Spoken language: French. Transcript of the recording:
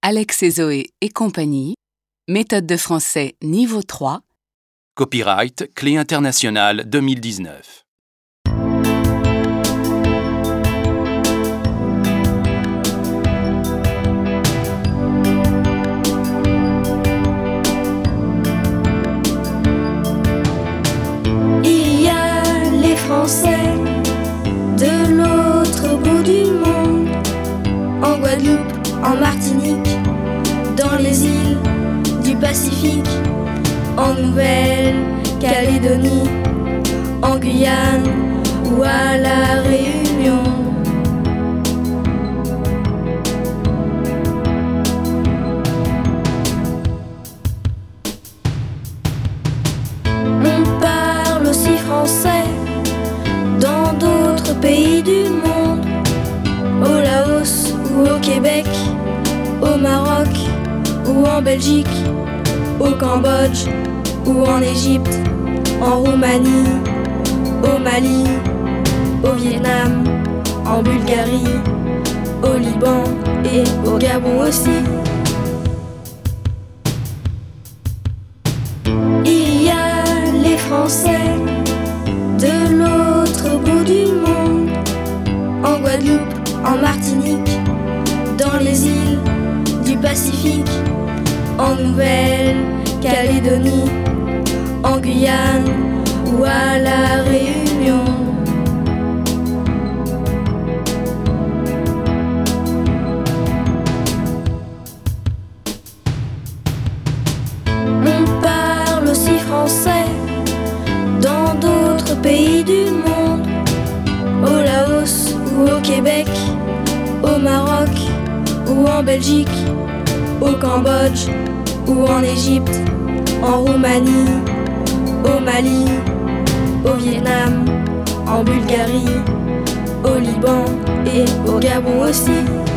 Alex et Zoé et compagnie, méthode de français niveau 3, Copyright Clé internationale 2019. Il y a les Français de l'autre bout du monde, en Guadeloupe, en Martinique, dans les îles du Pacifique, en Nouvelle-Calédonie, en Guyane ou à La Réunion. On parle aussi français dans d'autres pays du monde, au Laos ou au Québec, au Maroc ou en Belgique, au Cambodge ou en Égypte, en Roumanie, au Mali, au Vietnam, en Bulgarie, au Liban et au Gabon aussi. Il y a les Français de l'autre bout du monde, en Guadeloupe, en Martinique, dans les îles du Pacifique, en Nouvelle-Calédonie, en Guyane ou à La Réunion. On parle aussi français dans d'autres pays du monde, au Laos ou au Québec, au Maroc ou en Belgique, au Cambodge ou en Égypte, en Roumanie, au Mali, au Vietnam, en Bulgarie, au Liban et au Gabon aussi.